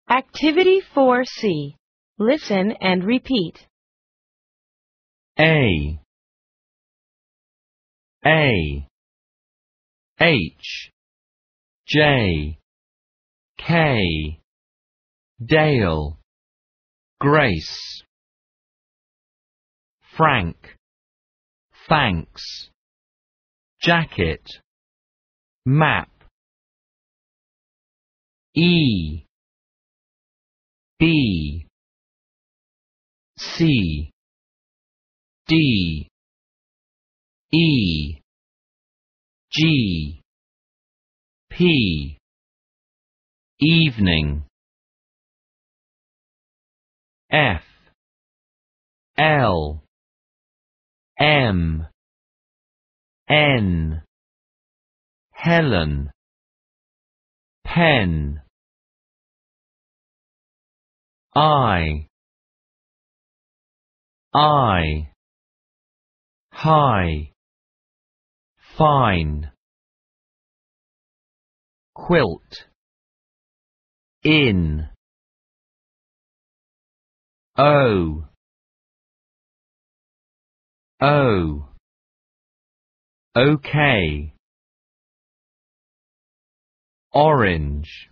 Activity 4C. Listen and repeat. A H J K Dale Grace Frank Thanks Jacket Map E B C D E G P Evening F L M N Helen Pen I High Fine Quilt In O Okay Orange